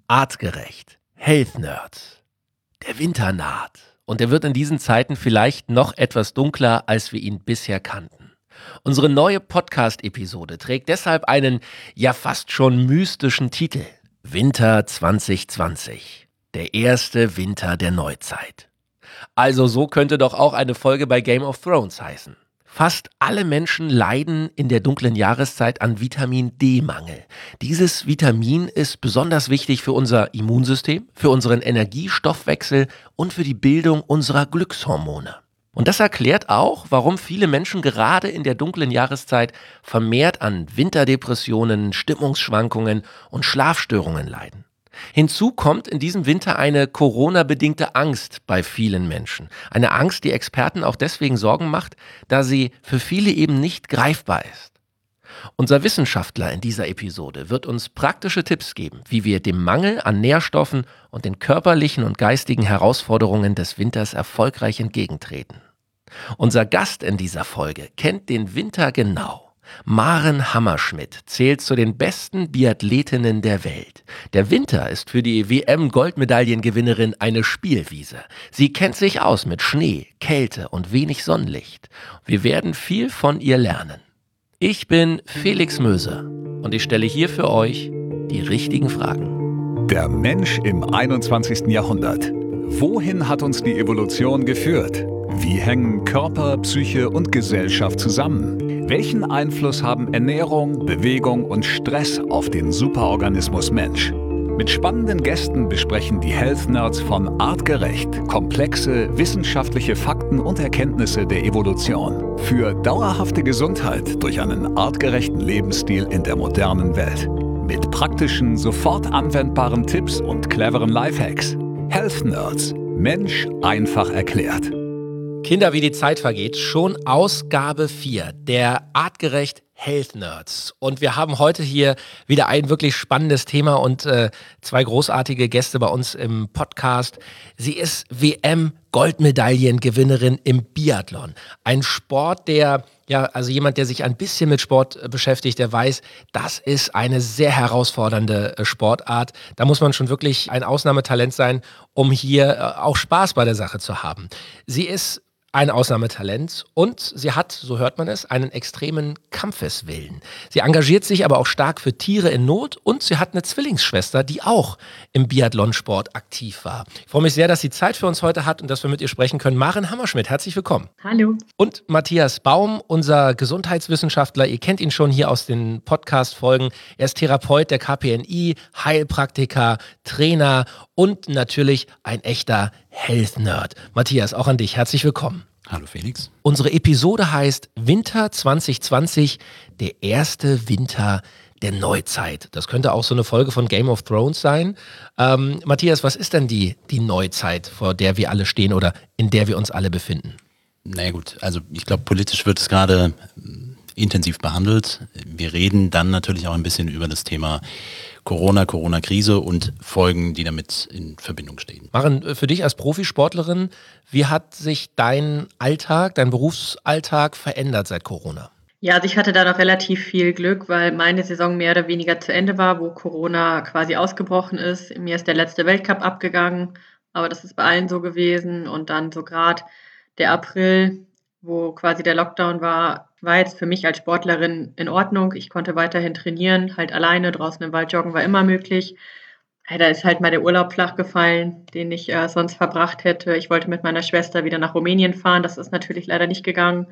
Artgerecht, Health Nerds. Der Winter naht und er wird in diesen Zeiten vielleicht noch etwas dunkler, als wir ihn bisher kannten. Unsere neue Podcast-Episode trägt deshalb einen ja fast schon mystischen Titel: Winter 2020. Der erste Winter der Neuzeit. Also so könnte doch auch eine Folge bei Game of Thrones heißen. Fast alle Menschen leiden in der dunklen Jahreszeit an Vitamin D-Mangel. Dieses Vitamin ist besonders wichtig für unser Immunsystem, für unseren Energiestoffwechsel und für die Bildung unserer Glückshormone. Und das erklärt auch, warum viele Menschen gerade in der dunklen Jahreszeit vermehrt an Winterdepressionen, Stimmungsschwankungen und Schlafstörungen leiden. Hinzu kommt in diesem Winter eine Corona-bedingte Angst bei vielen Menschen. Eine Angst, die Experten auch deswegen Sorgen macht, da sie für viele eben nicht greifbar ist. Unser Wissenschaftler in dieser Episode wird uns praktische Tipps geben, wie wir dem Mangel an Nährstoffen und den körperlichen und geistigen Herausforderungen des Winters erfolgreich entgegentreten. Unser Gast in dieser Folge kennt den Winter genau. Maren Hammerschmidt zählt zu den besten Biathletinnen der Welt. Der Winter ist für die WM-Goldmedaillengewinnerin eine Spielwiese. Sie kennt sich aus mit Schnee, Kälte und wenig Sonnenlicht. Wir werden viel von ihr lernen. Ich bin Felix Möse und ich stelle hier für euch die richtigen Fragen. Der Mensch im 21. Jahrhundert. Wohin hat uns die Evolution geführt? Wie hängen Körper, Psyche und Gesellschaft zusammen? Welchen Einfluss haben Ernährung, Bewegung und Stress auf den Superorganismus Mensch? Mit spannenden Gästen besprechen die Health Nerds von Artgerecht komplexe wissenschaftliche Fakten und Erkenntnisse der Evolution für dauerhafte Gesundheit durch einen artgerechten Lebensstil in der modernen Welt. Mit praktischen, sofort anwendbaren Tipps und cleveren Lifehacks. Health Nerds. Mensch einfach erklärt. Kinder, wie die Zeit vergeht, schon Ausgabe 4 der Artgerecht Health Nerds. Und wir haben heute hier wieder ein wirklich spannendes Thema und zwei großartige Gäste bei uns im Podcast. Sie ist WM-Goldmedaillengewinnerin im Biathlon. Ein Sport, also jemand, der sich ein bisschen mit Sport beschäftigt, der weiß, das ist eine sehr herausfordernde Sportart. Da muss man schon wirklich ein Ausnahmetalent sein, um hier auch Spaß bei der Sache zu haben. Sie ist ein Ausnahmetalent und sie hat, so hört man es, einen extremen Kampfeswillen. Sie engagiert sich aber auch stark für Tiere in Not und sie hat eine Zwillingsschwester, die auch im Biathlonsport aktiv war. Ich freue mich sehr, dass sie Zeit für uns heute hat und dass wir mit ihr sprechen können. Maren Hammerschmidt, herzlich willkommen. Hallo. Und Matthias Baum, unser Gesundheitswissenschaftler. Ihr kennt ihn schon hier aus den Podcast-Folgen. Er ist Therapeut der KPNI, Heilpraktiker, Trainer und natürlich ein echter Health-Nerd. Matthias, auch an dich. Herzlich willkommen. Hallo Felix. Unsere Episode heißt Winter 2020, der erste Winter der Neuzeit. Das könnte auch so eine Folge von Game of Thrones sein. Matthias, was ist denn die Neuzeit, vor der wir alle stehen oder in der wir uns alle befinden? Naja gut, also ich glaube, politisch wird es gerade intensiv behandelt. Wir reden dann natürlich auch ein bisschen über das Thema Corona-Krise und Folgen, die damit in Verbindung stehen. Maren, für dich als Profisportlerin, wie hat sich dein Alltag, dein Berufsalltag verändert seit Corona? Ja, also ich hatte da noch relativ viel Glück, weil meine Saison mehr oder weniger zu Ende war, wo Corona quasi ausgebrochen ist. Mir ist der letzte Weltcup abgegangen, aber das ist bei allen so gewesen. Und dann so gerade der April, wo quasi der Lockdown war jetzt für mich als Sportlerin in Ordnung. Ich konnte weiterhin trainieren, halt alleine, draußen im Wald joggen war immer möglich. Ja, da ist halt mal der Urlaub flach gefallen, den ich sonst verbracht hätte. Ich wollte mit meiner Schwester wieder nach Rumänien fahren, das ist natürlich leider nicht gegangen.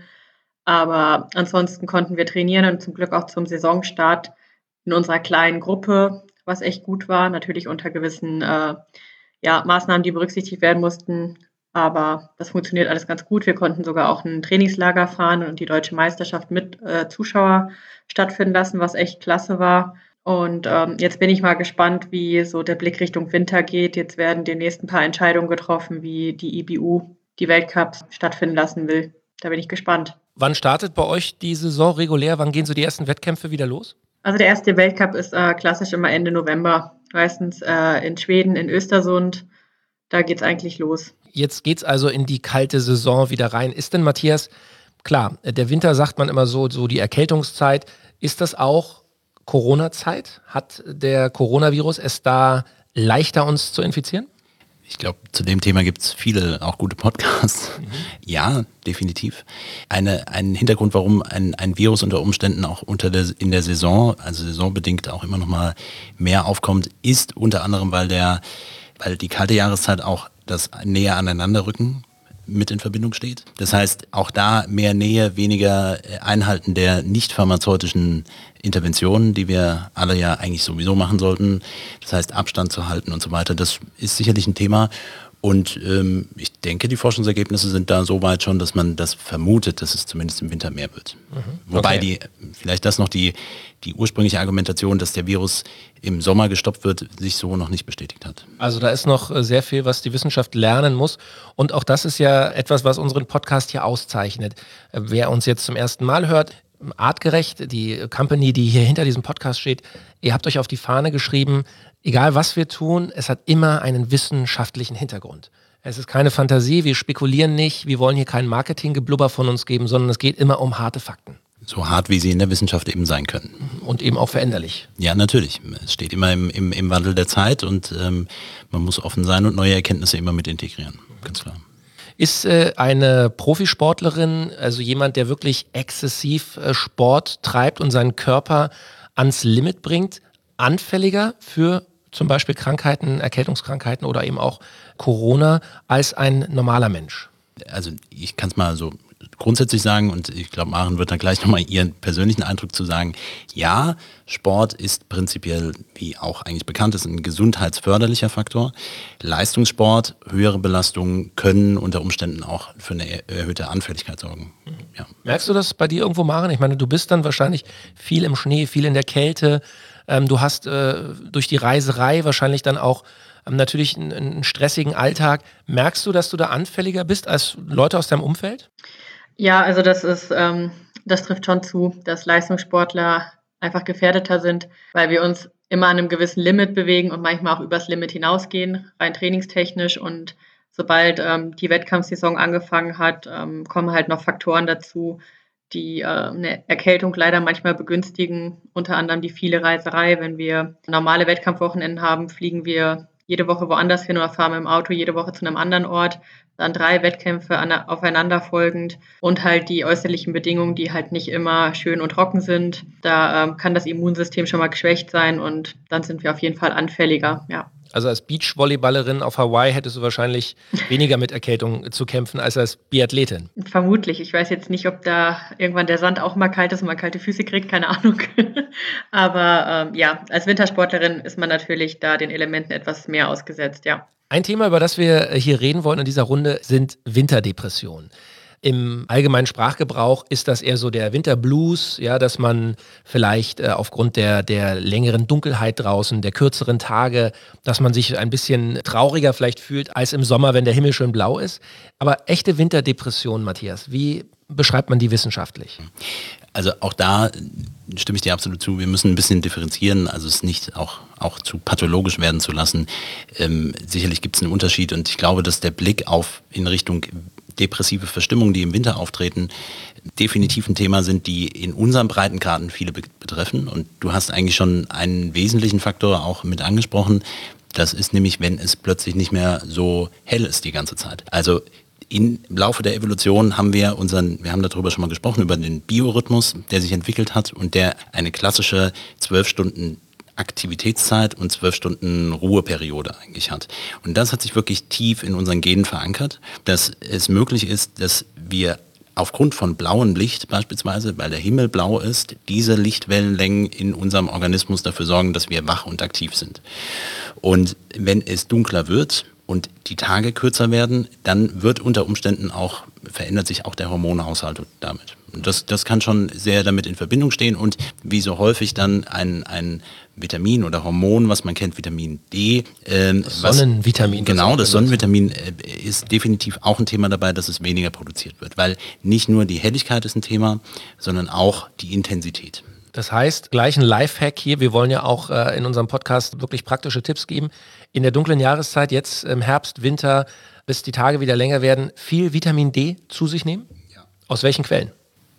Aber ansonsten konnten wir trainieren und zum Glück auch zum Saisonstart in unserer kleinen Gruppe, was echt gut war. Natürlich unter gewissen Maßnahmen, die berücksichtigt werden mussten. Aber das funktioniert alles ganz gut. Wir konnten sogar auch ein Trainingslager fahren und die Deutsche Meisterschaft mit Zuschauer stattfinden lassen, was echt klasse war. Und jetzt bin ich mal gespannt, wie so der Blick Richtung Winter geht. Jetzt werden demnächst ein paar Entscheidungen getroffen, wie die IBU die Weltcups stattfinden lassen will. Da bin ich gespannt. Wann startet bei euch die Saison regulär? Wann gehen so die ersten Wettkämpfe wieder los? Also der erste Weltcup ist klassisch immer Ende November. Meistens in Schweden, in Östersund. Da geht's eigentlich los. Jetzt geht's also in die kalte Saison wieder rein. Ist denn, Matthias, klar, der Winter sagt man immer so die Erkältungszeit. Ist das auch Corona-Zeit? Hat der Coronavirus es da leichter, uns zu infizieren? Ich glaube, zu dem Thema gibt es viele auch gute Podcasts. Ja, definitiv. Ein Hintergrund, warum ein Virus unter Umständen auch in der Saison, also saisonbedingt auch immer noch mal mehr aufkommt, ist unter anderem, weil die kalte Jahreszeit auch das näher aneinanderrücken mit in Verbindung steht. Das heißt, auch da mehr Nähe, weniger Einhalten der nicht pharmazeutischen Interventionen, die wir alle ja eigentlich sowieso machen sollten. Das heißt, Abstand zu halten und so weiter. Das ist sicherlich ein Thema. Und ich denke, die Forschungsergebnisse sind da so weit schon, dass man das vermutet, dass es zumindest im Winter mehr wird. Wobei vielleicht das noch die ursprüngliche Argumentation, dass der Virus im Sommer gestoppt wird, sich so noch nicht bestätigt hat. Also da ist noch sehr viel, was die Wissenschaft lernen muss. Und auch das ist ja etwas, was unseren Podcast hier auszeichnet. Wer uns jetzt zum ersten Mal hört, Artgerecht, die Company, die hier hinter diesem Podcast steht, ihr habt euch auf die Fahne geschrieben, egal was wir tun, es hat immer einen wissenschaftlichen Hintergrund. Es ist keine Fantasie, wir spekulieren nicht, wir wollen hier kein Marketinggeblubber von uns geben, sondern es geht immer um harte Fakten. So hart, wie sie in der Wissenschaft eben sein können. Und eben auch veränderlich. Ja, natürlich. Es steht immer im Wandel der Zeit und man muss offen sein und neue Erkenntnisse immer mit integrieren. Ganz klar. Ist eine Profisportlerin, also jemand, der wirklich exzessiv Sport treibt und seinen Körper ans Limit bringt, anfälliger für zum Beispiel Krankheiten, Erkältungskrankheiten oder eben auch Corona als ein normaler Mensch? Also ich kann es mal so grundsätzlich sagen und ich glaube, Maren wird dann gleich nochmal ihren persönlichen Eindruck zu sagen. Ja, Sport ist prinzipiell, wie auch eigentlich bekannt ist, ein gesundheitsförderlicher Faktor. Leistungssport, höhere Belastungen können unter Umständen auch für eine erhöhte Anfälligkeit sorgen. Ja. Merkst du das bei dir irgendwo, Maren? Ich meine, du bist dann wahrscheinlich viel im Schnee, viel in der Kälte. Du hast durch die Reiserei wahrscheinlich dann auch natürlich einen stressigen Alltag. Merkst du, dass du da anfälliger bist als Leute aus deinem Umfeld? Ja, also das trifft schon zu, dass Leistungssportler einfach gefährdeter sind, weil wir uns immer an einem gewissen Limit bewegen und manchmal auch übers Limit hinausgehen, rein trainingstechnisch. Und sobald die Wettkampfsaison angefangen hat, kommen halt noch Faktoren dazu, die eine Erkältung leider manchmal begünstigen, unter anderem die viele Reiserei. Wenn wir normale Wettkampfwochenenden haben, fliegen wir jede Woche woanders hin oder fahren mit dem Auto jede Woche zu einem anderen Ort. Dann 3 Wettkämpfe aufeinander folgend und halt die äußerlichen Bedingungen, die halt nicht immer schön und trocken sind. Da kann das Immunsystem schon mal geschwächt sein und dann sind wir auf jeden Fall anfälliger, ja. Also als Beachvolleyballerin auf Hawaii hättest du wahrscheinlich weniger mit Erkältung zu kämpfen als Biathletin. Vermutlich. Ich weiß jetzt nicht, ob da irgendwann der Sand auch mal kalt ist und man kalte Füße kriegt, keine Ahnung. Aber ja, als Wintersportlerin ist man natürlich da den Elementen etwas mehr ausgesetzt, ja. Ein Thema, über das wir hier reden wollen in dieser Runde, sind Winterdepressionen. Im allgemeinen Sprachgebrauch ist das eher so der Winterblues, ja, dass man vielleicht aufgrund der längeren Dunkelheit draußen, der kürzeren Tage, dass man sich ein bisschen trauriger vielleicht fühlt als im Sommer, wenn der Himmel schön blau ist. Aber echte Winterdepressionen, Matthias, wie beschreibt man die wissenschaftlich? Also auch da stimme ich dir absolut zu. Wir müssen ein bisschen differenzieren, also es nicht auch zu pathologisch werden zu lassen. Sicherlich gibt es einen Unterschied und ich glaube, dass der Blick in Richtung depressive Verstimmungen, die im Winter auftreten, definitiv ein Thema sind, die in unseren Breitengraden viele betreffen. Und du hast eigentlich schon einen wesentlichen Faktor auch mit angesprochen. Das ist nämlich, wenn es plötzlich nicht mehr so hell ist die ganze Zeit. Also im Laufe der Evolution haben wir haben darüber schon mal gesprochen, über den Biorhythmus, der sich entwickelt hat und der eine klassische 12 Stunden Aktivitätszeit und 12 Stunden Ruheperiode eigentlich hat. Und das hat sich wirklich tief in unseren Genen verankert, dass es möglich ist, dass wir aufgrund von blauem Licht beispielsweise, weil der Himmel blau ist, diese Lichtwellenlängen in unserem Organismus dafür sorgen, dass wir wach und aktiv sind. Und wenn es dunkler wird und die Tage kürzer werden, dann wird unter Umständen verändert sich auch der Hormonhaushalt damit. Und das kann schon sehr damit in Verbindung stehen und wie so häufig dann ein Vitamin oder Hormon, was man kennt, Vitamin D. Sonnenvitamin. Genau, das Sonnenvitamin ist definitiv auch ein Thema dabei, dass es weniger produziert wird, weil nicht nur die Helligkeit ist ein Thema, sondern auch die Intensität. Das heißt, gleich ein Lifehack hier, wir wollen ja auch in unserem Podcast wirklich praktische Tipps geben. In der dunklen Jahreszeit, jetzt im Herbst, Winter, bis die Tage wieder länger werden, viel Vitamin D zu sich nehmen? Ja. Aus welchen Quellen?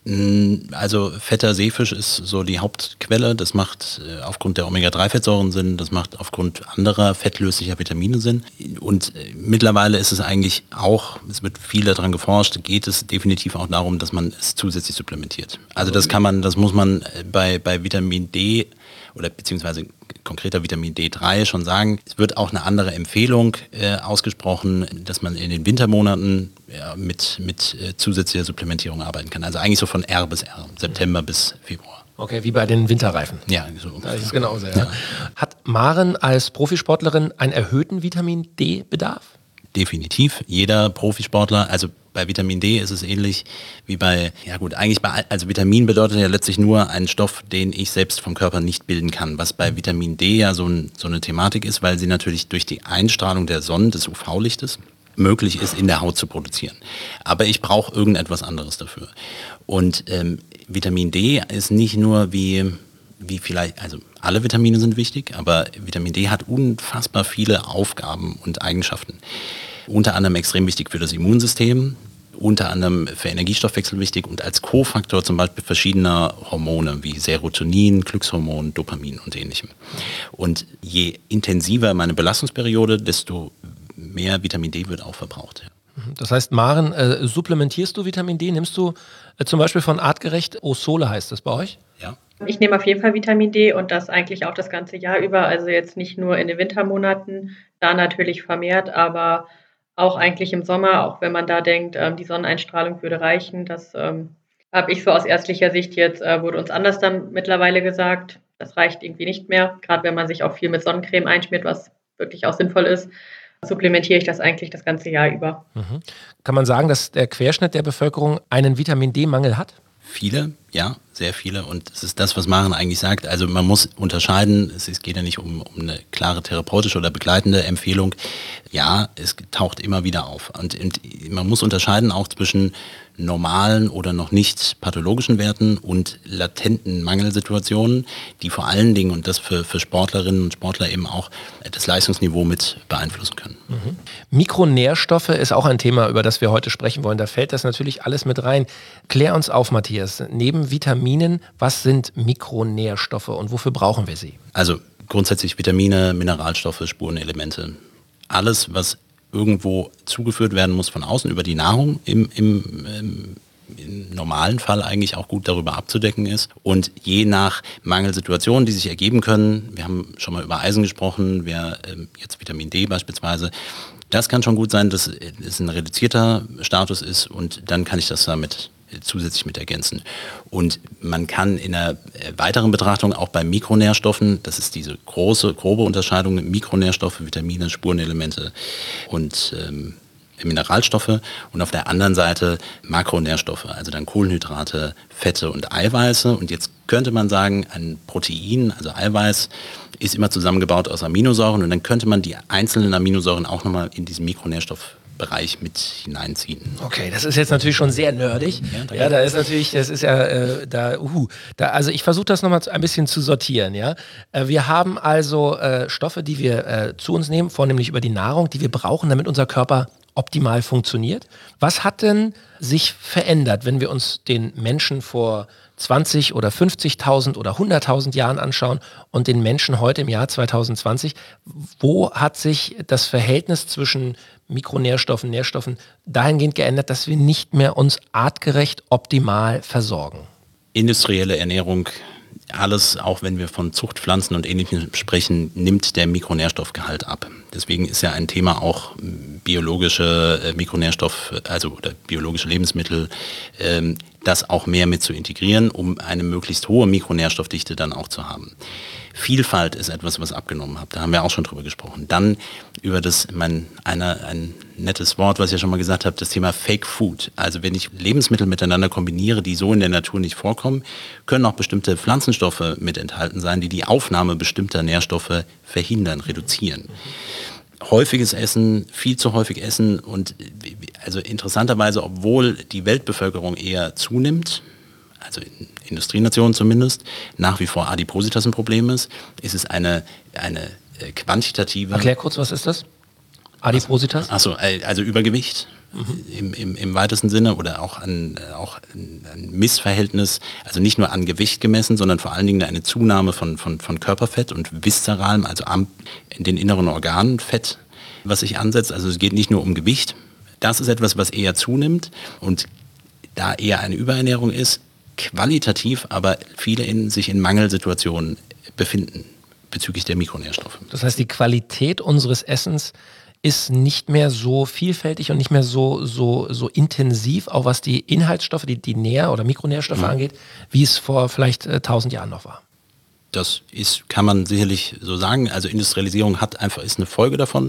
Also fetter Seefisch ist so die Hauptquelle. Das macht aufgrund der Omega-3-Fettsäuren Sinn, das macht aufgrund anderer fettlöslicher Vitamine Sinn. Und mittlerweile ist es eigentlich auch, es wird viel daran geforscht, geht es definitiv auch darum, dass man es zusätzlich supplementiert. Also das muss man bei Vitamin D oder beziehungsweise konkreter Vitamin D3 schon sagen. Es wird auch eine andere Empfehlung ausgesprochen, dass man in den Wintermonaten mit zusätzlicher Supplementierung arbeiten kann. Also eigentlich so von R bis R, September bis Februar. Okay, wie bei den Winterreifen. Ja, so. Das ist genauso. Ja. Hat Maren als Profisportlerin einen erhöhten Vitamin D-Bedarf? Definitiv. Jeder Profisportler, also bei Vitamin D ist es ähnlich wie also Vitamin bedeutet ja letztlich nur einen Stoff, den ich selbst vom Körper nicht bilden kann, was bei Vitamin D ja so eine Thematik ist, weil sie natürlich durch die Einstrahlung der Sonne, des UV-Lichtes, möglich ist, in der Haut zu produzieren. Aber ich brauche irgendetwas anderes dafür. Und Vitamin D ist nicht nur wie vielleicht, also alle Vitamine sind wichtig, aber Vitamin D hat unfassbar viele Aufgaben und Eigenschaften. Unter anderem extrem wichtig für das Immunsystem, unter anderem für Energiestoffwechsel wichtig und als Kofaktor zum Beispiel verschiedener Hormone wie Serotonin, Glückshormon, Dopamin und ähnlichem. Und je intensiver meine Belastungsperiode, desto mehr Vitamin D wird auch verbraucht. Das heißt, Maren, supplementierst du Vitamin D? Nimmst du zum Beispiel von Artgerecht Osole, heißt das bei euch? Ja. Ich nehme auf jeden Fall Vitamin D und das eigentlich auch das ganze Jahr über. Also jetzt nicht nur in den Wintermonaten, da natürlich vermehrt, aber auch eigentlich im Sommer, auch wenn man da denkt, die Sonneneinstrahlung würde reichen. Das habe ich so aus ärztlicher Sicht jetzt, wurde uns anders dann mittlerweile gesagt. Das reicht irgendwie nicht mehr, gerade wenn man sich auch viel mit Sonnencreme einschmiert, was wirklich auch sinnvoll ist. Supplementiere ich das eigentlich das ganze Jahr über. Mhm. Kann man sagen, dass der Querschnitt der Bevölkerung einen Vitamin-D-Mangel hat? Viele, ja, sehr viele. Und es ist das, was Maren eigentlich sagt. Also man muss unterscheiden, es geht ja nicht um eine klare therapeutische oder begleitende Empfehlung. Ja, es taucht immer wieder auf. Und man muss unterscheiden auch zwischen normalen oder noch nicht pathologischen Werten und latenten Mangelsituationen, die vor allen Dingen, und das für Sportlerinnen und Sportler eben auch, das Leistungsniveau mit beeinflussen können. Mhm. Mikronährstoffe ist auch ein Thema, über das wir heute sprechen wollen. Da fällt das natürlich alles mit rein. Klär uns auf, Matthias. Neben Vitaminen, was sind Mikronährstoffe und wofür brauchen wir sie? Also grundsätzlich Vitamine, Mineralstoffe, Spurenelemente. Alles, was irgendwo zugeführt werden muss von außen über die Nahrung, im normalen Fall eigentlich auch gut darüber abzudecken ist. Und je nach Mangelsituationen, die sich ergeben können, wir haben schon mal über Eisen gesprochen, jetzt Vitamin D beispielsweise, das kann schon gut sein, dass es ein reduzierter Status ist und dann kann ich das damit zusätzlich mit ergänzen. Und man kann in einer weiteren Betrachtung auch bei Mikronährstoffen, das ist diese grobe Unterscheidung, Mikronährstoffe, Vitamine, Spurenelemente und Mineralstoffe und auf der anderen Seite Makronährstoffe, also dann Kohlenhydrate, Fette und Eiweiße. Und jetzt könnte man sagen, ein Protein, also Eiweiß, ist immer zusammengebaut aus Aminosäuren und dann könnte man die einzelnen Aminosäuren auch nochmal in diesen Mikronährstoffbereich mit hineinziehen. Okay, das ist jetzt natürlich schon sehr nerdig. Ja, da ist natürlich, das ist ja, also ich versuche das nochmal ein bisschen zu sortieren, ja. Wir haben also Stoffe, die wir zu uns nehmen, vornehmlich über die Nahrung, die wir brauchen, damit unser Körper optimal funktioniert. Was hat denn sich verändert, wenn wir uns den Menschen vor 20 oder 50.000 oder 100.000 Jahren anschauen und den Menschen heute im Jahr 2020? Wo hat sich das Verhältnis zwischen Mikronährstoffen, Nährstoffen dahingehend geändert, dass wir nicht mehr uns artgerecht optimal versorgen? Industrielle Ernährung, alles, auch wenn wir von Zuchtpflanzen und Ähnlichem sprechen, nimmt der Mikronährstoffgehalt ab. Deswegen ist ja ein Thema auch biologische Mikronährstoff, oder biologische Lebensmittel, das auch mehr mit zu integrieren, um eine möglichst hohe Mikronährstoffdichte dann auch zu haben. Vielfalt ist etwas, was abgenommen hat. Da haben wir auch schon drüber gesprochen. Dann über ein nettes Wort, was ich ja schon mal gesagt habe, das Thema Fake Food. Also wenn ich Lebensmittel miteinander kombiniere, die so in der Natur nicht vorkommen, können auch bestimmte Pflanzenstoffe mit enthalten sein, die die Aufnahme bestimmter Nährstoffe verhindern, reduzieren. Häufiges Essen, viel zu häufig essen und also interessanterweise, obwohl die Weltbevölkerung eher zunimmt, also in Industrienationen zumindest, nach wie vor Adipositas ein Problem ist es eine quantitative... Erklär kurz, was ist das? Adipositas? Achso, also Übergewicht. im weitesten Sinne oder auch ein Missverhältnis, also nicht nur an Gewicht gemessen, sondern vor allen Dingen eine Zunahme von Körperfett und viszeralem, also in den inneren Organen Fett, was sich ansetzt. Also es geht nicht nur um Gewicht. Das ist etwas, was eher zunimmt und da eher eine Überernährung ist, qualitativ aber viele sich in Mangelsituationen befinden bezüglich der Mikronährstoffe. Das heißt, die Qualität unseres Essens ist nicht mehr so vielfältig und nicht mehr so intensiv, auch was die Inhaltsstoffe, die Nähr- oder Mikronährstoffe angeht, wie es vor vielleicht 1000 Jahren noch war. Das kann man sicherlich so sagen. Also Industrialisierung ist eine Folge davon,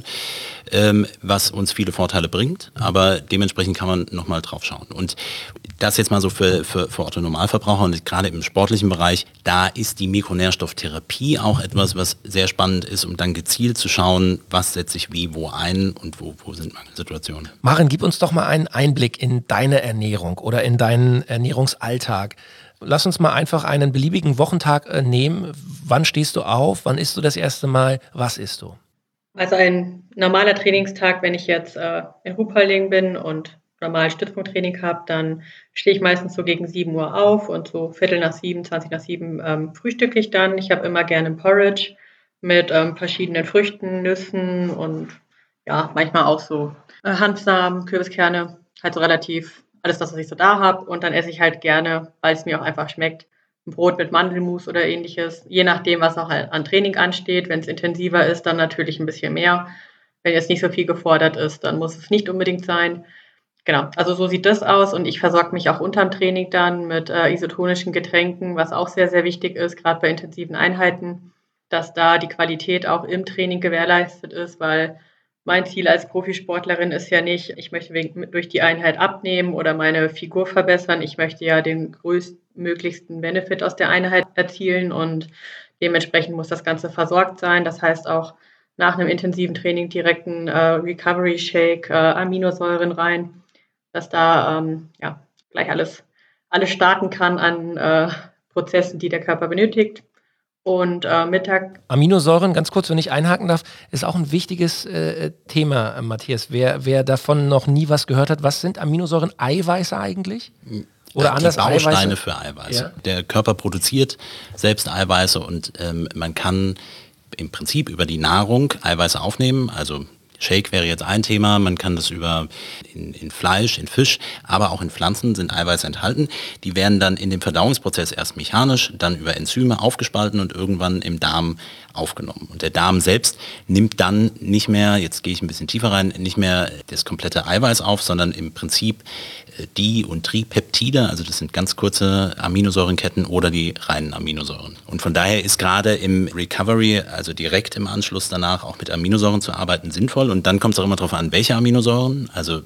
was uns viele Vorteile bringt, aber dementsprechend kann man nochmal drauf schauen. Und das jetzt mal so für Otto-Normalverbraucher und gerade im sportlichen Bereich, da ist die Mikronährstofftherapie auch etwas, was sehr spannend ist, um dann gezielt zu schauen, was setze ich wie wo ein und wo sind Mangelsituationen. Maren, gib uns doch mal einen Einblick in deine Ernährung oder in deinen Ernährungsalltag. Lass uns mal einfach einen beliebigen Wochentag nehmen. Wann stehst du auf? Wann isst du das erste Mal? Was isst du? Also ein normaler Trainingstag, wenn ich jetzt in Ruhpolding bin und normal Stützpunkttraining habe, dann stehe ich meistens so gegen 7 Uhr auf und so Viertel nach 7, 20 nach 7 frühstücke ich dann. Ich habe immer gerne ein Porridge mit verschiedenen Früchten, Nüssen und ja, manchmal auch so Hanfsamen, Kürbiskerne, halt so relativ alles das, was ich so da habe. Und dann esse ich halt gerne, weil es mir auch einfach schmeckt, ein Brot mit Mandelmus oder ähnliches. Je nachdem, was auch halt an Training ansteht. Wenn es intensiver ist, dann natürlich ein bisschen mehr. Wenn jetzt nicht so viel gefordert ist, dann muss es nicht unbedingt sein. Genau, also so sieht das aus. Und ich versorge mich auch unterm Training dann mit isotonischen Getränken, was auch sehr, sehr wichtig ist, gerade bei intensiven Einheiten, dass da die Qualität auch im Training gewährleistet ist, weil mein Ziel als Profisportlerin ist ja nicht, ich möchte durch die Einheit abnehmen oder meine Figur verbessern. Ich möchte ja den größtmöglichsten Benefit aus der Einheit erzielen und dementsprechend muss das Ganze versorgt sein. Das heißt auch nach einem intensiven Training direkt ein Recovery Shake, Aminosäuren rein, dass da gleich alles starten kann an Prozessen, die der Körper benötigt. Und Mittag. Aminosäuren, ganz kurz, wenn ich einhaken darf, ist auch ein wichtiges Thema, Matthias. Wer davon noch nie was gehört hat, was sind Aminosäuren? Eiweiße eigentlich? Oder anders die Bausteine Eiweiße? für Eiweiße. Ja. Der Körper produziert selbst Eiweiße und man kann im Prinzip über die Nahrung Eiweiße aufnehmen, also Shake wäre jetzt ein Thema, man kann das in Fleisch, in Fisch, aber auch in Pflanzen sind Eiweiße enthalten. Die werden dann in dem Verdauungsprozess erst mechanisch, dann über Enzyme aufgespalten und irgendwann im Darm aufgenommen. Und der Darm selbst nimmt dann nicht mehr, jetzt gehe ich ein bisschen tiefer rein, nicht mehr das komplette Eiweiß auf, sondern im Prinzip Di- und Tripeptide, also das sind ganz kurze Aminosäurenketten oder die reinen Aminosäuren. Und von daher ist gerade im Recovery, also direkt im Anschluss danach auch mit Aminosäuren zu arbeiten, sinnvoll. Und dann kommt es auch immer darauf an, welche Aminosäuren. Also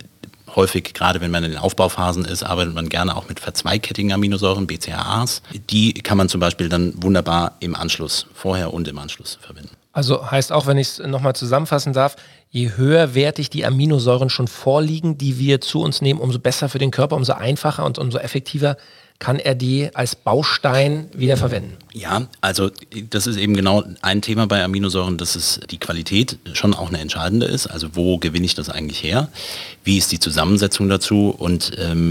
häufig, gerade wenn man in den Aufbauphasen ist, arbeitet man gerne auch mit verzweigkettigen Aminosäuren, BCAAs. Die kann man zum Beispiel dann wunderbar im Anschluss, vorher und im Anschluss verwenden. Also heißt auch, wenn ich es nochmal zusammenfassen darf, je höherwertig die Aminosäuren schon vorliegen, die wir zu uns nehmen, umso besser für den Körper, umso einfacher und umso effektiver kann er die als Baustein wieder verwenden. Ja, also das ist eben genau ein Thema bei Aminosäuren, dass es die Qualität schon auch eine entscheidende ist. Also wo gewinne ich das eigentlich her? Wie ist die Zusammensetzung dazu? Und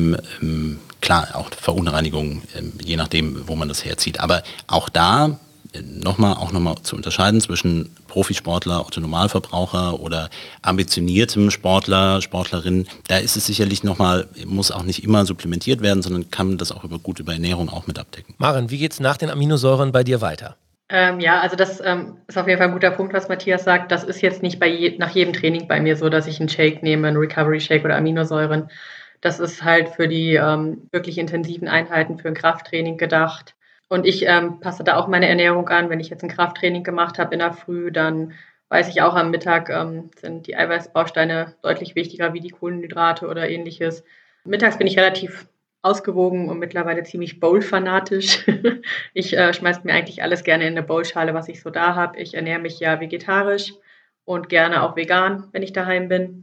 klar, auch Verunreinigungen, je nachdem, wo man das herzieht. Aber auch da nochmal zu unterscheiden zwischen Profisportler, Otto-Normalverbraucher oder ambitioniertem Sportler, Sportlerin. Da ist es sicherlich muss auch nicht immer supplementiert werden, sondern kann das auch über Ernährung auch mit abdecken. Maren, wie geht's nach den Aminosäuren bei dir weiter? Also das ist auf jeden Fall ein guter Punkt, was Matthias sagt. Das ist jetzt nicht nach jedem Training bei mir so, dass ich einen Shake nehme, einen Recovery Shake oder Aminosäuren. Das ist halt für die wirklich intensiven Einheiten, für ein Krafttraining gedacht. Und ich passe da auch meine Ernährung an. Wenn ich jetzt ein Krafttraining gemacht habe in der Früh, dann weiß ich auch am Mittag sind die Eiweißbausteine deutlich wichtiger wie die Kohlenhydrate oder ähnliches. Mittags bin ich relativ ausgewogen und mittlerweile ziemlich Bowl-fanatisch. Ich schmeiße mir eigentlich alles gerne in eine Bowlschale, was ich so da habe. Ich ernähre mich ja vegetarisch und gerne auch vegan, wenn ich daheim bin.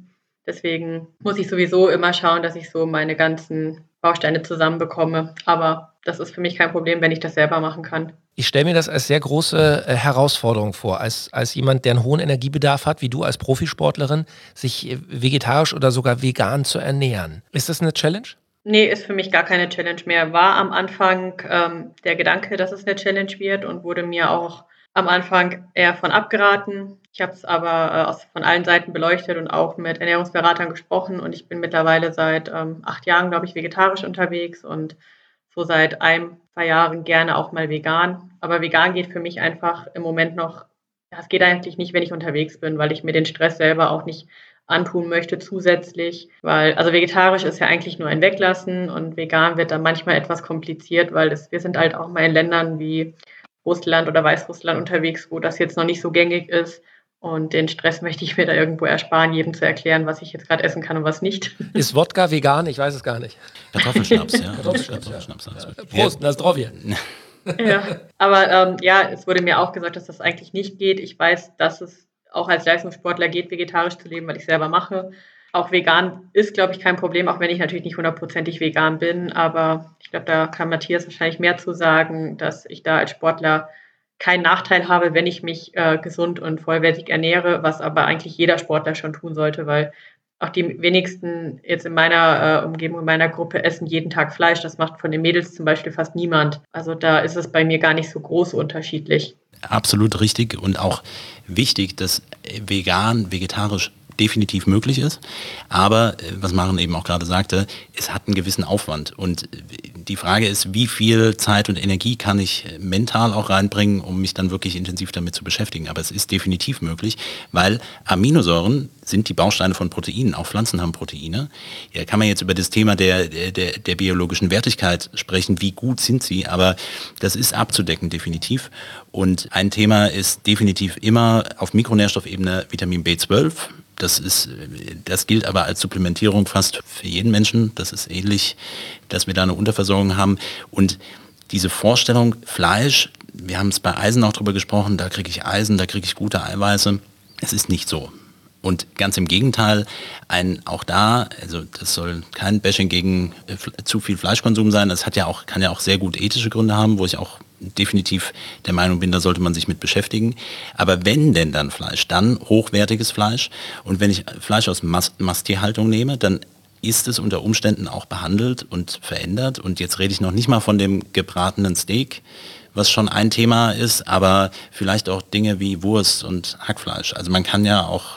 Deswegen muss ich sowieso immer schauen, dass ich so meine ganzen Bausteine zusammenbekomme. Aber das ist für mich kein Problem, wenn ich das selber machen kann. Ich stelle mir das als sehr große Herausforderung vor, als jemand, der einen hohen Energiebedarf hat, wie du als Profisportlerin, sich vegetarisch oder sogar vegan zu ernähren. Ist das eine Challenge? Nee, ist für mich gar keine Challenge mehr. War am Anfang der Gedanke, dass es eine Challenge wird und wurde mir auch am Anfang eher von abgeraten. Ich habe es aber von allen Seiten beleuchtet und auch mit Ernährungsberatern gesprochen und ich bin mittlerweile seit 8 Jahren, glaube ich, vegetarisch unterwegs und so seit 2 Jahren gerne auch mal vegan. Aber vegan geht für mich einfach im Moment noch, ja, es geht eigentlich nicht, wenn ich unterwegs bin, weil ich mir den Stress selber auch nicht antun möchte zusätzlich, weil, also vegetarisch ist ja eigentlich nur ein Weglassen und vegan wird dann manchmal etwas kompliziert, weil wir sind halt auch mal in Ländern wie Russland oder Weißrussland unterwegs, wo das jetzt noch nicht so gängig ist. Und den Stress möchte ich mir da irgendwo ersparen, jedem zu erklären, was ich jetzt gerade essen kann und was nicht. Ist Wodka vegan? Ich weiß es gar nicht. Kartoffelschnaps, ja. Kartoffelschnaps. Prost, das drauf hier. Ja, aber es wurde mir auch gesagt, dass das eigentlich nicht geht. Ich weiß, dass es auch als Leistungssportler geht, vegetarisch zu leben, weil ich selber mache. Auch vegan ist, glaube ich, kein Problem, auch wenn ich natürlich nicht 100%ig vegan bin. Aber ich glaube, da kann Matthias wahrscheinlich mehr zu sagen, dass ich da als Sportler keinen Nachteil habe, wenn ich mich gesund und vollwertig ernähre, was aber eigentlich jeder Sportler schon tun sollte, weil auch die wenigsten jetzt in meiner Umgebung, in meiner Gruppe essen jeden Tag Fleisch. Das macht von den Mädels zum Beispiel fast niemand. Also da ist es bei mir gar nicht so groß unterschiedlich. Absolut richtig und auch wichtig, dass vegetarisch definitiv möglich ist. Aber, was Maren eben auch gerade sagte, es hat einen gewissen Aufwand. Und die Frage ist, wie viel Zeit und Energie kann ich mental auch reinbringen, um mich dann wirklich intensiv damit zu beschäftigen. Aber es ist definitiv möglich, weil Aminosäuren sind die Bausteine von Proteinen. Auch Pflanzen haben Proteine. Ja, kann man jetzt über das Thema der biologischen Wertigkeit sprechen, wie gut sind sie, aber das ist abzudecken definitiv. Und ein Thema ist definitiv immer auf Mikronährstoffebene Vitamin B12. Das gilt aber als Supplementierung fast für jeden Menschen. Das ist ähnlich, dass wir da eine Unterversorgung haben. Und diese Vorstellung, Fleisch, wir haben es bei Eisen auch drüber gesprochen, da kriege ich Eisen, da kriege ich gute Eiweiße. Es ist nicht so. Und ganz im Gegenteil, auch da, also das soll kein Bashing gegen zu viel Fleischkonsum sein. Das kann ja auch sehr gut ethische Gründe haben, wo ich auch definitiv der Meinung bin, da sollte man sich mit beschäftigen. Aber wenn denn dann Fleisch, dann hochwertiges Fleisch. Und wenn ich Fleisch aus Masttierhaltung nehme, dann ist es unter Umständen auch behandelt und verändert. Und jetzt rede ich noch nicht mal von dem gebratenen Steak, was schon ein Thema ist, aber vielleicht auch Dinge wie Wurst und Hackfleisch. Also man kann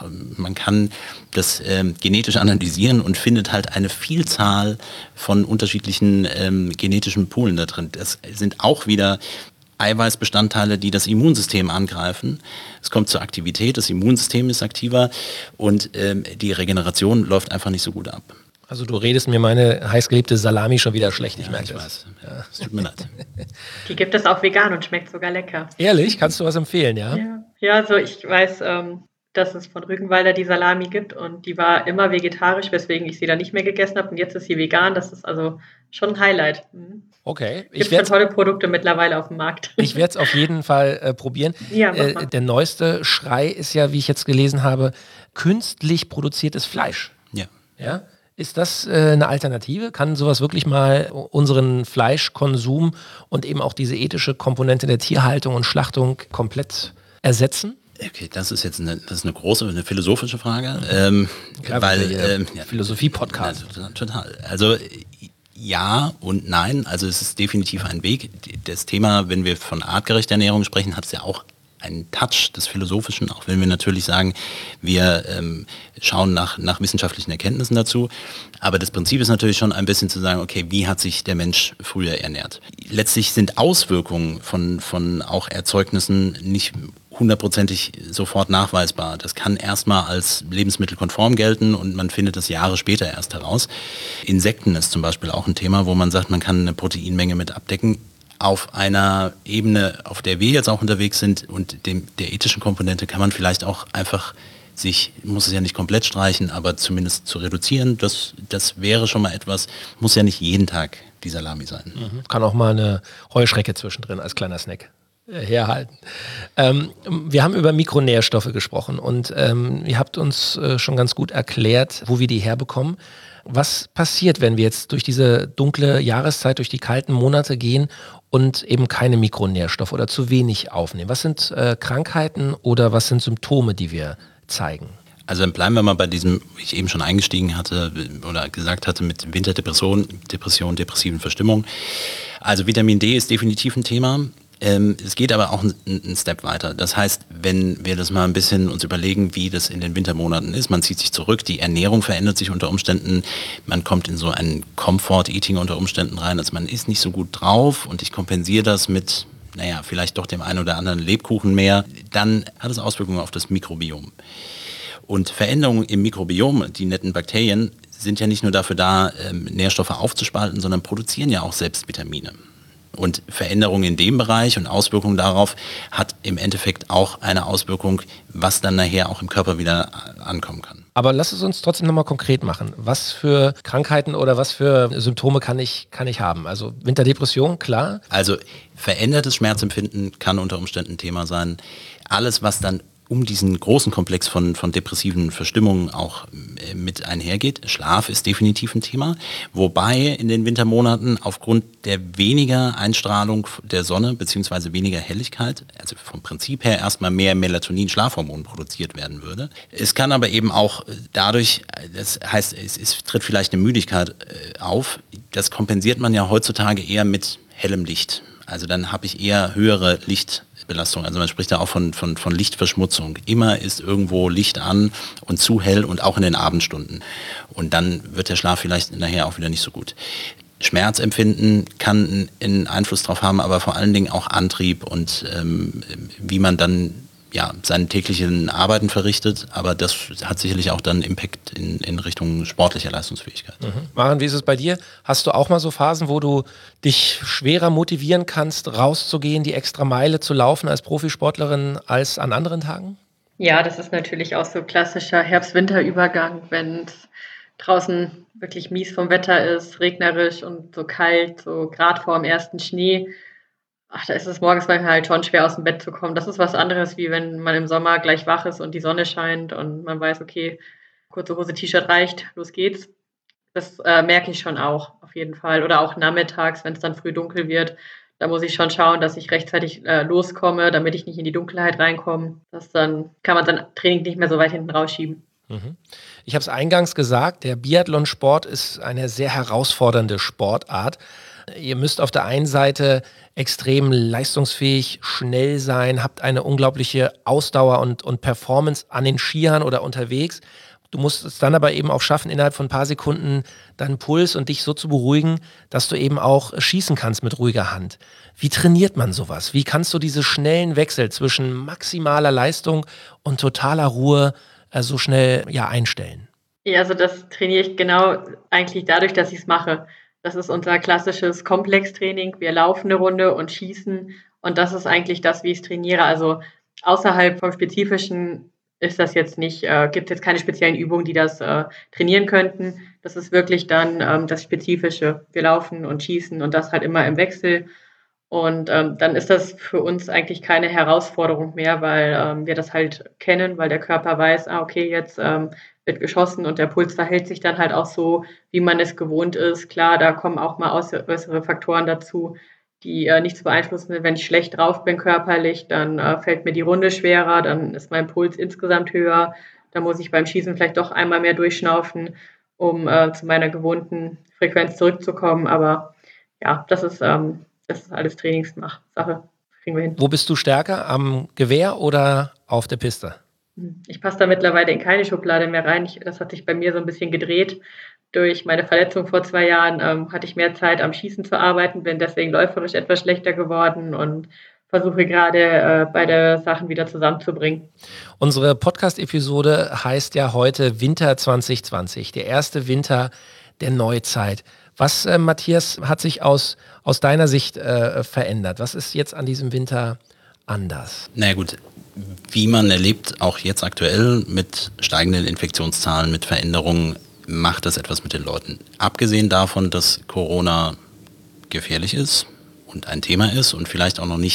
das genetisch analysieren und findet halt eine Vielzahl von unterschiedlichen genetischen Poolen da drin. Das sind auch wieder Eiweißbestandteile, die das Immunsystem angreifen. Es kommt zur Aktivität, das Immunsystem ist aktiver und die Regeneration läuft einfach nicht so gut ab. Also du redest mir meine heißgeliebte Salami schon wieder schlecht, ich merke das. Ja, es tut mir leid. Die gibt es auch vegan und schmeckt sogar lecker. Ehrlich? Kannst du was empfehlen, ja? Ja, also ich weiß, dass es von Rügenwalder die Salami gibt und die war immer vegetarisch, weswegen ich sie dann nicht mehr gegessen habe und jetzt ist sie vegan. Das ist also schon ein Highlight. Okay. Es gibt schon tolle Produkte mittlerweile auf dem Markt. Ich werde es auf jeden Fall probieren. Ja, der neueste Schrei ist ja, wie ich jetzt gelesen habe, künstlich produziertes Fleisch. Ja? Ist das eine Alternative? Kann sowas wirklich mal unseren Fleischkonsum und eben auch diese ethische Komponente der Tierhaltung und Schlachtung komplett ersetzen? Okay, das ist jetzt eine philosophische Frage. Philosophie-Podcast. Total. Also ja und nein. Also es ist definitiv ein Weg. Das Thema, wenn wir von artgerechter Ernährung sprechen, hat es ja auch einen Touch des Philosophischen, auch wenn wir natürlich sagen, wir schauen nach wissenschaftlichen Erkenntnissen dazu. Aber das Prinzip ist natürlich schon ein bisschen zu sagen, okay, wie hat sich der Mensch früher ernährt? Letztlich sind Auswirkungen von auch Erzeugnissen nicht hundertprozentig sofort nachweisbar. Das kann erstmal als lebensmittelkonform gelten und man findet es Jahre später erst heraus. Insekten ist zum Beispiel auch ein Thema, wo man sagt, man kann eine Proteinmenge mit abdecken. Auf einer Ebene, auf der wir jetzt auch unterwegs sind und der ethischen Komponente kann man vielleicht auch einfach muss es ja nicht komplett streichen, aber zumindest zu reduzieren, das wäre schon mal etwas, muss ja nicht jeden Tag die Salami sein. Kann auch mal eine Heuschrecke zwischendrin als kleiner Snack. herhalten. Wir haben über Mikronährstoffe gesprochen und ihr habt uns schon ganz gut erklärt, wo wir die herbekommen. Was passiert, wenn wir jetzt durch diese dunkle Jahreszeit, durch die kalten Monate gehen und eben keine Mikronährstoffe oder zu wenig aufnehmen? Was sind Krankheiten oder was sind Symptome, die wir zeigen? Also dann bleiben wir mal bei diesem, wie ich eben schon eingestiegen hatte oder gesagt hatte, mit Winterdepression, depressiven Verstimmung. Also Vitamin D ist definitiv ein Thema. Es geht aber auch einen Step weiter. Das heißt, wenn wir das mal ein bisschen uns überlegen, wie das in den Wintermonaten ist, man zieht sich zurück, die Ernährung verändert sich unter Umständen, man kommt in so ein Comfort-Eating unter Umständen rein, also man ist nicht so gut drauf und ich kompensiere das mit, vielleicht doch dem einen oder anderen Lebkuchen mehr, dann hat es Auswirkungen auf das Mikrobiom. Und Veränderungen im Mikrobiom, die netten Bakterien, sind ja nicht nur dafür da, Nährstoffe aufzuspalten, sondern produzieren ja auch selbst Vitamine. Und Veränderungen in dem Bereich und Auswirkungen darauf hat im Endeffekt auch eine Auswirkung, was dann nachher auch im Körper wieder ankommen kann. Aber lass es uns trotzdem nochmal konkret machen. Was für Krankheiten oder was für Symptome kann ich haben? Also Winterdepression, klar. Also verändertes Schmerzempfinden kann unter Umständen ein Thema sein. Alles, was dann um diesen großen Komplex von depressiven Verstimmungen auch mit einhergeht. Schlaf ist definitiv ein Thema, wobei in den Wintermonaten aufgrund der weniger Einstrahlung der Sonne bzw. weniger Helligkeit, also vom Prinzip her erstmal mehr Melatonin, Schlafhormon produziert werden würde. Es kann aber eben auch dadurch, das heißt, es tritt vielleicht eine Müdigkeit auf, das kompensiert man ja heutzutage eher mit hellem Licht. Also dann habe ich eher höhere Lichtbelastung. Also man spricht da auch von Lichtverschmutzung. Immer ist irgendwo Licht an und zu hell und auch in den Abendstunden. Und dann wird der Schlaf vielleicht nachher auch wieder nicht so gut. Schmerzempfinden kann einen Einfluss drauf haben, aber vor allen Dingen auch Antrieb und wie man dann seine täglichen Arbeiten verrichtet, aber das hat sicherlich auch dann Impact in Richtung sportlicher Leistungsfähigkeit. Maren, wie ist es bei dir? Hast du auch mal so Phasen, wo du dich schwerer motivieren kannst, rauszugehen, die extra Meile zu laufen als Profisportlerin als an anderen Tagen? Ja, das ist natürlich auch so klassischer Herbst-Winter-Übergang, wenn es draußen wirklich mies vom Wetter ist, regnerisch und so kalt, so gerade vor dem ersten Schnee. Da ist es morgens manchmal halt schon schwer, aus dem Bett zu kommen. Das ist was anderes, wie wenn man im Sommer gleich wach ist und die Sonne scheint und man weiß, okay, kurze Hose, T-Shirt reicht, los geht's. Das merke ich schon auch, auf jeden Fall. Oder auch nachmittags, wenn es dann früh dunkel wird. Da muss ich schon schauen, dass ich rechtzeitig loskomme, damit ich nicht in die Dunkelheit reinkomme. Dann kann man sein Training nicht mehr so weit hinten rausschieben. Ich habe es eingangs gesagt, der Biathlonsport ist eine sehr herausfordernde Sportart. Ihr müsst auf der einen Seite extrem leistungsfähig, schnell sein, habt eine unglaubliche Ausdauer und Performance an den Skiern oder unterwegs. Du musst es dann aber eben auch schaffen, innerhalb von ein paar Sekunden deinen Puls und dich so zu beruhigen, dass du eben auch schießen kannst mit ruhiger Hand. Wie trainiert man sowas? Wie kannst du diese schnellen Wechsel zwischen maximaler Leistung und totaler Ruhe so schnell einstellen? Ja, also das trainiere ich genau eigentlich dadurch, dass ich es mache. Das ist unser klassisches Komplextraining. Wir laufen eine Runde und schießen und das ist eigentlich das, wie ich es trainiere. Also außerhalb vom Spezifischen ist das jetzt nicht, gibt es jetzt keine speziellen Übungen, die das trainieren könnten. Das ist wirklich dann das Spezifische. Wir laufen und schießen und das halt immer im Wechsel. Und dann ist das für uns eigentlich keine Herausforderung mehr, weil wir das halt kennen, weil der Körper weiß, okay, jetzt wird geschossen und der Puls verhält sich dann halt auch so, wie man es gewohnt ist. Klar, da kommen auch mal äußere Faktoren dazu, die nicht zu beeinflussen sind. Wenn ich schlecht drauf bin körperlich, dann fällt mir die Runde schwerer, dann ist mein Puls insgesamt höher. Dann muss ich beim Schießen vielleicht doch einmal mehr durchschnaufen, um zu meiner gewohnten Frequenz zurückzukommen. Aber ja, das ist alles Trainingssache. Kriegen wir hin. Wo bist du stärker? Am Gewehr oder auf der Piste? Ich passe da mittlerweile in keine Schublade mehr rein. Das hat sich bei mir so ein bisschen gedreht. Durch meine Verletzung vor 2 Jahren hatte ich mehr Zeit am Schießen zu arbeiten, bin deswegen läuferisch etwas schlechter geworden und versuche gerade beide Sachen wieder zusammenzubringen. Unsere Podcast-Episode heißt ja heute Winter 2020, der erste Winter der Neuzeit. Was, Matthias, hat sich aus deiner Sicht verändert? Was ist jetzt an diesem Winter anders? Na gut, wie man erlebt, auch jetzt aktuell mit steigenden Infektionszahlen, mit Veränderungen, macht das etwas mit den Leuten. Abgesehen davon, dass Corona gefährlich ist und ein Thema ist und vielleicht auch noch nicht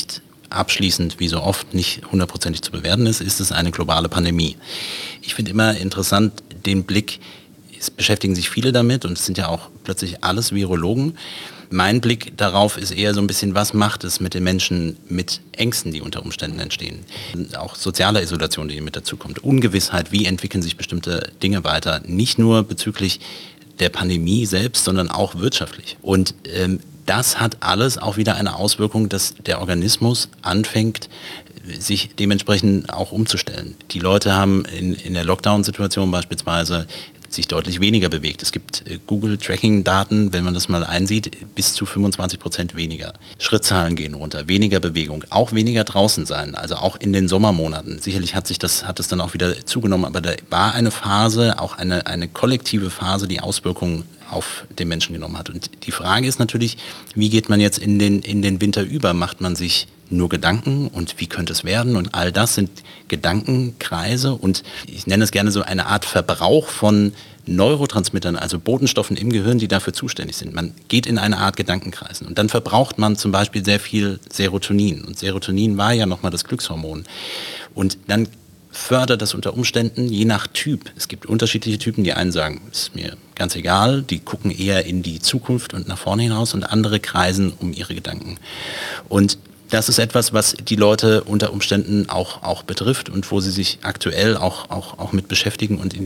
abschließend wie so oft nicht hundertprozentig zu bewerten ist es eine globale Pandemie. Ich finde immer interessant den Blick, es beschäftigen sich viele damit und es sind ja auch plötzlich alles Virologen. Mein Blick darauf ist eher so ein bisschen, was macht es mit den Menschen mit Ängsten, die unter Umständen entstehen. Auch soziale Isolation, die mit dazu kommt. Ungewissheit, wie entwickeln sich bestimmte Dinge weiter. Nicht nur bezüglich der Pandemie selbst, sondern auch wirtschaftlich. Und das hat alles auch wieder eine Auswirkung, dass der Organismus anfängt, sich dementsprechend auch umzustellen. Die Leute haben in der Lockdown-Situation beispielsweise sich deutlich weniger bewegt. Es gibt Google-Tracking-Daten, wenn man das mal einsieht, bis zu 25% weniger. Schrittzahlen gehen runter, weniger Bewegung, auch weniger draußen sein, also auch in den Sommermonaten. Sicherlich hat es dann auch wieder zugenommen, aber da war eine Phase, auch eine kollektive Phase, die Auswirkungen auf den Menschen genommen hat. Und die Frage ist natürlich, wie geht man jetzt in den Winter über? Macht man sich nur Gedanken und wie könnte es werden? Und all das sind Gedankenkreise und ich nenne es gerne so eine Art Verbrauch von Neurotransmittern, also Botenstoffen im Gehirn, die dafür zuständig sind. Man geht in eine Art Gedankenkreisen und dann verbraucht man zum Beispiel sehr viel Serotonin. Und Serotonin war ja nochmal das Glückshormon. Und dann fördert das unter Umständen, je nach Typ. Es gibt unterschiedliche Typen, die einen sagen, ist mir ganz egal, die gucken eher in die Zukunft und nach vorne hinaus und andere kreisen um ihre Gedanken. Und das ist etwas, was die Leute unter Umständen auch betrifft und wo sie sich aktuell auch mit beschäftigen und in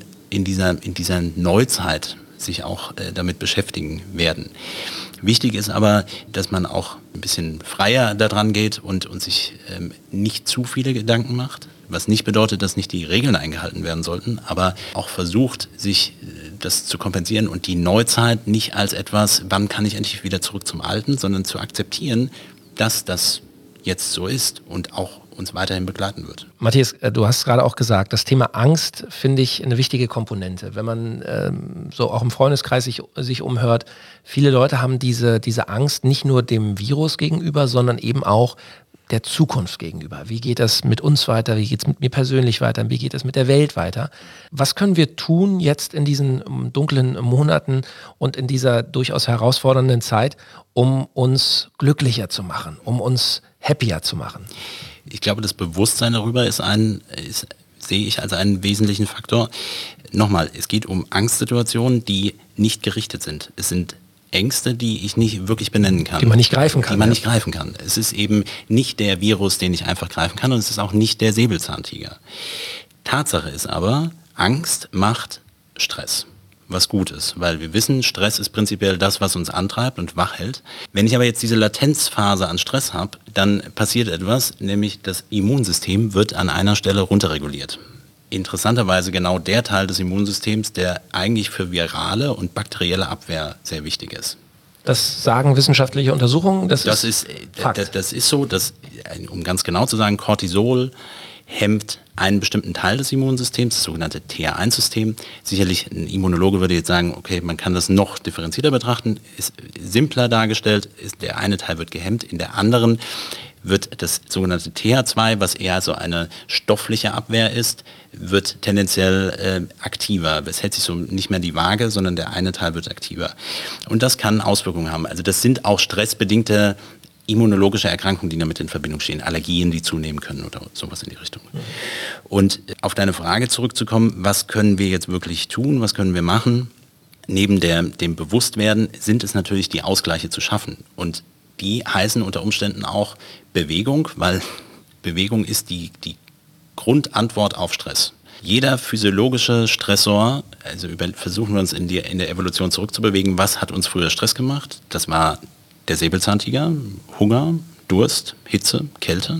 dieser Neuzeit sich auch damit beschäftigen werden. Wichtig ist aber, dass man auch ein bisschen freier daran geht und sich nicht zu viele Gedanken macht, was nicht bedeutet, dass nicht die Regeln eingehalten werden sollten, aber auch versucht, sich das zu kompensieren und die Neuzeit nicht als etwas, wann kann ich endlich wieder zurück zum Alten, sondern zu akzeptieren, dass das jetzt so ist und auch uns weiterhin begleiten wird. Matthias, du hast gerade auch gesagt, das Thema Angst finde ich eine wichtige Komponente. Wenn man so auch im Freundeskreis sich umhört, viele Leute haben diese Angst nicht nur dem Virus gegenüber, sondern eben auch der Zukunft gegenüber. Wie geht das mit uns weiter? Wie geht es mit mir persönlich weiter? Wie geht es mit der Welt weiter? Was können wir tun jetzt in diesen dunklen Monaten und in dieser durchaus herausfordernden Zeit, um uns glücklicher zu machen, um uns happier zu machen? Ich glaube, das Bewusstsein darüber sehe ich als einen wesentlichen Faktor. Nochmal, es geht um Angstsituationen, die nicht gerichtet sind. Es sind Ängste, die ich nicht wirklich benennen kann. Die man nicht greifen kann. Die man nicht greifen kann. Es ist eben nicht der Virus, den ich einfach greifen kann und es ist auch nicht der Säbelzahntiger. Tatsache ist aber, Angst macht Stress. Was gut ist, weil wir wissen, Stress ist prinzipiell das, was uns antreibt und wach hält. Wenn ich aber jetzt diese Latenzphase an Stress habe, dann passiert etwas, nämlich das Immunsystem wird an einer Stelle runterreguliert. Interessanterweise genau der Teil des Immunsystems, der eigentlich für virale und bakterielle Abwehr sehr wichtig ist. Das sagen wissenschaftliche Untersuchungen? Das ist so, dass, um ganz genau zu sagen, Cortisol hemmt einen bestimmten Teil des Immunsystems, das sogenannte TH1-System. Sicherlich ein Immunologe würde jetzt sagen, okay, man kann das noch differenzierter betrachten, ist simpler dargestellt, der eine Teil wird gehemmt, in der anderen wird das sogenannte TH2, was eher so eine stoffliche Abwehr ist, wird tendenziell aktiver. Es hält sich so nicht mehr die Waage, sondern der eine Teil wird aktiver. Und das kann Auswirkungen haben. Also das sind auch stressbedingte immunologische Erkrankungen, die damit in Verbindung stehen, Allergien, die zunehmen können oder sowas in die Richtung. Und auf deine Frage zurückzukommen, was können wir jetzt wirklich tun, was können wir machen? Neben dem Bewusstwerden sind es natürlich die Ausgleiche zu schaffen. Und die heißen unter Umständen auch Bewegung, weil Bewegung ist die Grundantwort auf Stress. Jeder physiologische Stressor, also versuchen wir uns in der Evolution zurückzubewegen, was hat uns früher Stress gemacht? Das war der Säbelzahntiger, Hunger, Durst, Hitze, Kälte.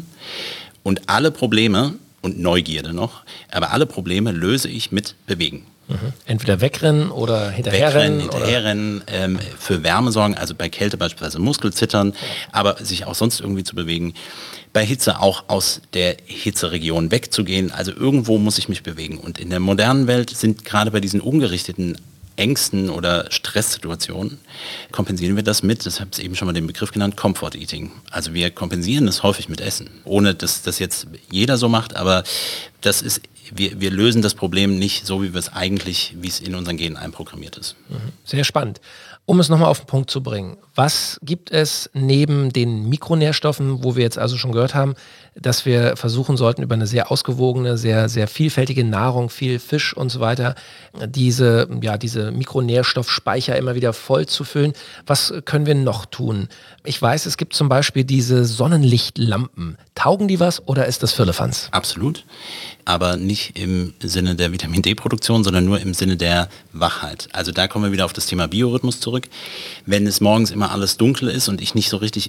Und alle Probleme, und Neugierde noch, aber alle Probleme löse ich mit Bewegen. Entweder wegrennen oder hinterherrennen, für Wärme sorgen, also bei Kälte beispielsweise Muskelzittern, aber sich auch sonst irgendwie zu bewegen. Bei Hitze auch aus der Hitzeregion wegzugehen, also irgendwo muss ich mich bewegen. Und in der modernen Welt sind gerade bei diesen ungerichteten Ängsten oder Stresssituationen, kompensieren wir das mit, das habe ich eben schon mal den Begriff genannt, Comfort Eating. Also wir kompensieren das häufig mit Essen, ohne dass das jetzt jeder so macht, aber das ist, wir lösen das Problem nicht so, wie es in unseren Genen einprogrammiert ist. Sehr spannend. Um es nochmal auf den Punkt zu bringen, Was gibt es neben den Mikronährstoffen, wo wir jetzt also schon gehört haben, dass wir versuchen sollten, über eine sehr ausgewogene, sehr, sehr vielfältige Nahrung, viel Fisch und so weiter, diese Mikronährstoffspeicher immer wieder voll zu füllen? Was können wir noch tun? Ich weiß, es gibt zum Beispiel diese Sonnenlichtlampen. Taugen die was oder ist das Firlefanz? Absolut, aber nicht im Sinne der Vitamin-D-Produktion, sondern nur im Sinne der Wachheit. Also da kommen wir wieder auf das Thema Biorhythmus zurück. Wenn es morgens immer alles dunkel ist und ich nicht so richtig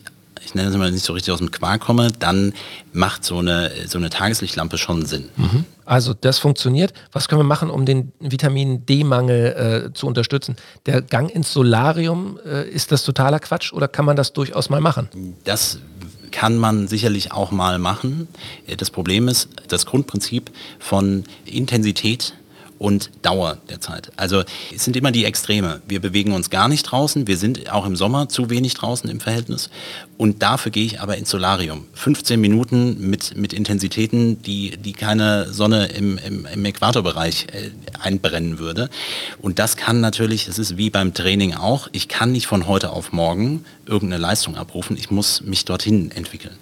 aus dem Quark komme, dann macht so eine Tageslichtlampe schon Sinn. Also das funktioniert. Was können wir machen, um den Vitamin-D-Mangel zu unterstützen? Der Gang ins Solarium, ist das totaler Quatsch oder kann man das durchaus mal machen? Das kann man sicherlich auch mal machen. Das Problem ist das Grundprinzip von Intensität und Dauer der Zeit. Also es sind immer die Extreme. Wir bewegen uns gar nicht draußen, wir sind auch im Sommer zu wenig draußen im Verhältnis und dafür gehe ich aber ins Solarium. 15 Minuten mit Intensitäten, die keine Sonne im Äquatorbereich einbrennen würde. Und das kann natürlich, es ist wie beim Training auch, ich kann nicht von heute auf morgen irgendeine Leistung abrufen, ich muss mich dorthin entwickeln.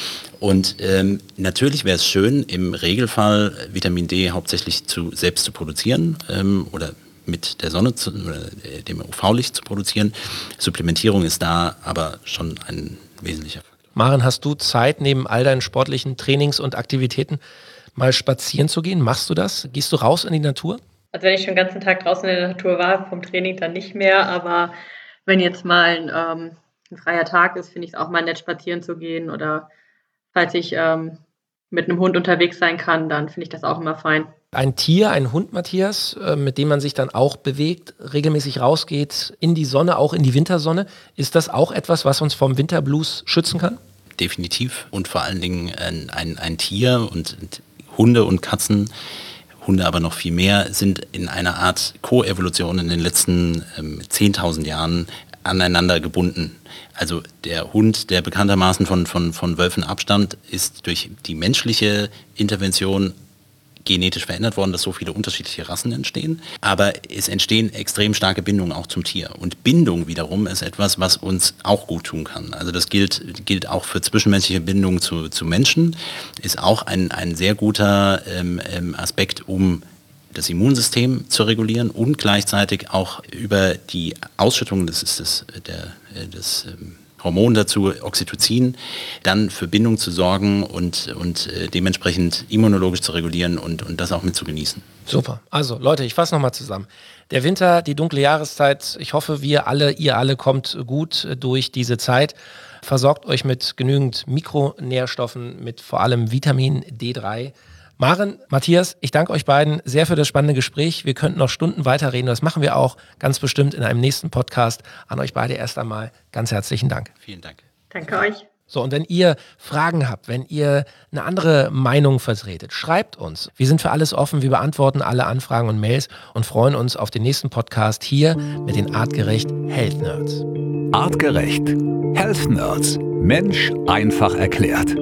Und natürlich wäre es schön, im Regelfall Vitamin D hauptsächlich selbst zu produzieren oder mit der Sonne oder dem UV-Licht zu produzieren. Supplementierung ist da aber schon ein wesentlicher Faktor. Maren, hast du Zeit, neben all deinen sportlichen Trainings und Aktivitäten mal spazieren zu gehen? Machst du das? Gehst du raus in die Natur? Also wenn ich schon den ganzen Tag draußen in der Natur war, vom Training dann nicht mehr, aber wenn jetzt mal ein freier Tag ist, finde ich es auch mal nett, spazieren zu gehen oder falls ich mit einem Hund unterwegs sein kann, dann finde ich das auch immer fein. Ein Tier, ein Hund, Matthias, mit dem man sich dann auch bewegt, regelmäßig rausgeht in die Sonne, auch in die Wintersonne. Ist das auch etwas, was uns vom Winterblues schützen kann? Definitiv und vor allen Dingen ein Tier und Hunde und Katzen, Hunde aber noch viel mehr, sind in einer Art Koevolution in den letzten 10.000 Jahren aneinander gebunden. Also der Hund, der bekanntermaßen von Wölfen abstammt, ist durch die menschliche Intervention genetisch verändert worden, dass so viele unterschiedliche Rassen entstehen. Aber es entstehen extrem starke Bindungen auch zum Tier. Und Bindung wiederum ist etwas, was uns auch gut tun kann. Also das gilt auch für zwischenmenschliche Bindungen zu Menschen, ist auch ein sehr guter Aspekt, um das Immunsystem zu regulieren und gleichzeitig auch über die Ausschüttung, das ist das Hormon dazu, Oxytocin, dann für Bindung zu sorgen und dementsprechend immunologisch zu regulieren und das auch mit zu genießen. Super. Also Leute, ich fasse nochmal zusammen. Der Winter, die dunkle Jahreszeit, ich hoffe, ihr alle kommt gut durch diese Zeit. Versorgt euch mit genügend Mikronährstoffen, mit vor allem Vitamin D3. Maren, Matthias, ich danke euch beiden sehr für das spannende Gespräch. Wir könnten noch Stunden weiterreden. Das machen wir auch ganz bestimmt in einem nächsten Podcast. An euch beide erst einmal ganz herzlichen Dank. Vielen Dank. Danke euch. So, und wenn ihr Fragen habt, wenn ihr eine andere Meinung vertretet, schreibt uns. Wir sind für alles offen. Wir beantworten alle Anfragen und Mails und freuen uns auf den nächsten Podcast hier mit den Artgerecht Health Nerds. Artgerecht. Health Nerds. Mensch einfach erklärt.